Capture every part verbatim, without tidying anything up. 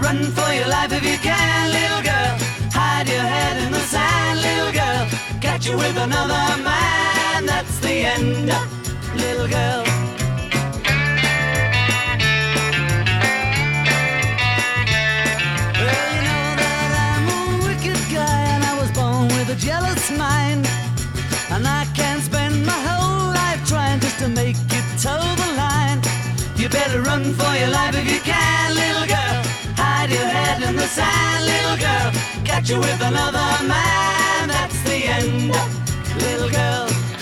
run for your life if you can, little girl. Hide your head in the sand, little girl. Catch you with another man, that's the end, little girl. Well, you know that I'm a wicked guy, and I was born with a jealous mind, and I can't spend my whole life trying just to make you toe the line. You better run for your life if you can, little girl. Hide your head in the sand, little girl. Catch you with another man, that's the end, little girl.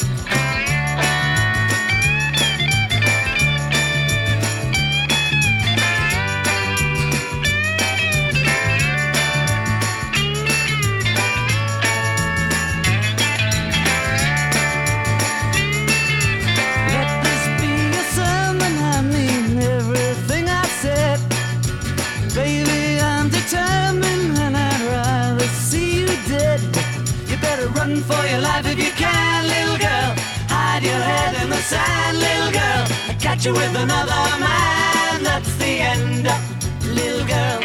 Baby, I'm determined and I'd rather see you dead. You better run for your life if you can, little girl. Hide your head in the sand, little girl. I catch you with another man, that's the end, little girl.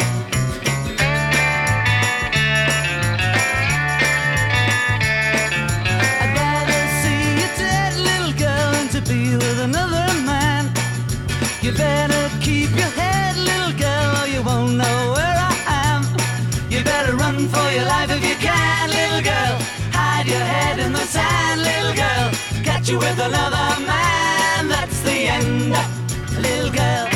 I'd rather see you dead, little girl, than to be with another man. You better keep your head, little girl, or you won't know where I am. You better run for your life if you can, little girl. Hide your head in the sand, little girl. Catch you with another man, that's the end, little girl.